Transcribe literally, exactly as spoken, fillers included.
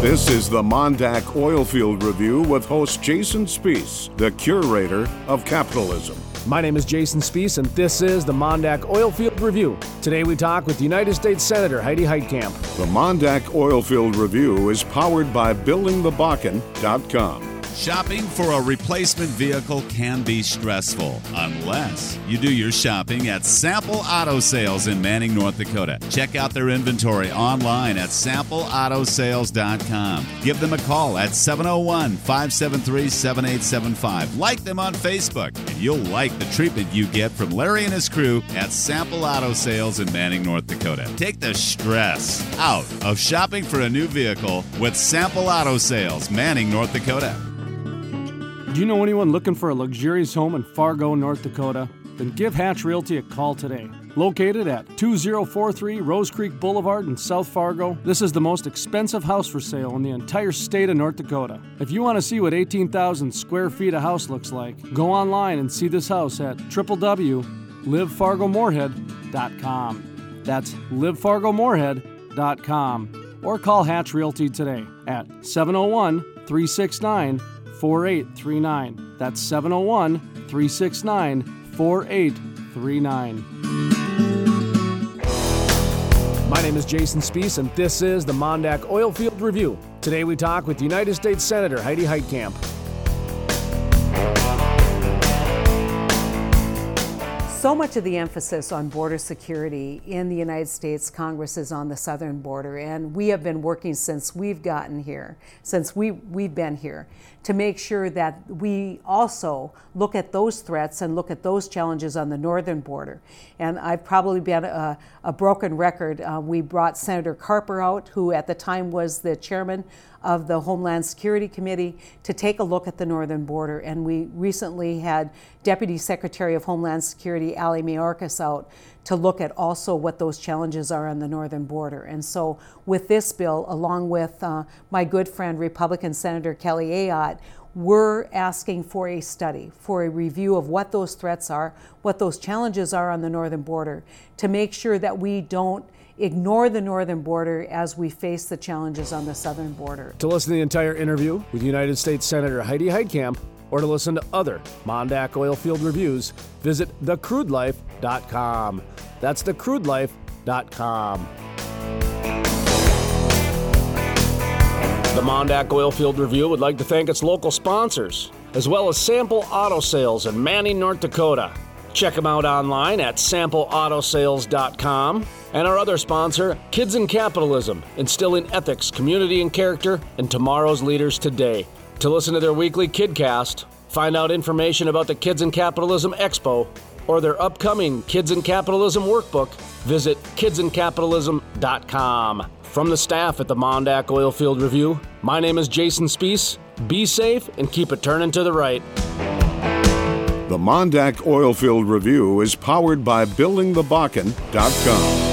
This is the Mondak Oilfield Review with host Jason Spiess, the curator of capitalism. My name is Jason Spiess, and this is the Mondak Oilfield Review. Today we talk with United States Senator Heidi Heitkamp. The Mondak Oilfield Review is powered by building the bakken dot com. Shopping for a replacement vehicle can be stressful unless you do your shopping at Sample Auto Sales in Manning, North Dakota. Check out their inventory online at sample auto sales dot com. Give them a call at seven oh one, five seven three, seven eight seven five. Like them on Facebook, and you'll like the treatment you get from Larry and his crew at Sample Auto Sales in Manning, North Dakota. Take the stress out of shopping for a new vehicle with Sample Auto Sales, Manning, North Dakota. Do you know anyone looking for a luxurious home in Fargo, North Dakota? Then give Hatch Realty a call today. Located at two oh four three Rose Creek Boulevard in South Fargo, this is the most expensive house for sale in the entire state of North Dakota. If you want to see what eighteen thousand square feet a house looks like, go online and see this house at w w w dot live fargo moorhead dot com. That's live fargo moorhead dot com. Or call Hatch Realty today at seven oh one, three six nine, four eight three nine. That's seven oh one, three six nine, four eight three nine. My name is Jason Spiess, and this is the Mondak Oilfield Review. Today we talk with United States Senator Heidi Heitkamp. So much of the emphasis on border security in the United States Congress is on the southern border, and we have been working since we've gotten here, since we, we've been here, to make sure that we also look at those threats and look at those challenges on the northern border. And I've probably been a, a broken record. Uh, we brought Senator Carper out, who at the time was the chairman of the Homeland Security Committee, to take a look at the northern border. And we recently had Deputy Secretary of Homeland Security Ali Mayorkas out to look at also what those challenges are on the northern border. And so with this bill, along with uh, my good friend Republican Senator Kelly Ayotte, we're asking for a study, for a review of what those threats are, what those challenges are on the northern border, to make sure that we don't ignore the northern border as we face the challenges on the southern border. To listen to the entire interview with United States Senator Heidi Heitkamp, or to listen to other Mondak Oilfield Reviews, visit the crude life dot com. That's the crude life dot com. The Mondak Oilfield Review would like to thank its local sponsors, as well as Sample Auto Sales in Manning, North Dakota. Check them out online at sample auto sales dot com. And our other sponsor, Kids in Capitalism, instilling ethics, community, and character in tomorrow's leaders today. To listen to their weekly KidCast, find out information about the Kids in Capitalism Expo, or their upcoming Kids in Capitalism Workbook, visit kids in capitalism dot com. From the staff at the Mondak Oilfield Review, my name is Jason Spiess. Be safe and keep it turning to the right. The Mondak Oilfield Review is powered by building the bakken dot com.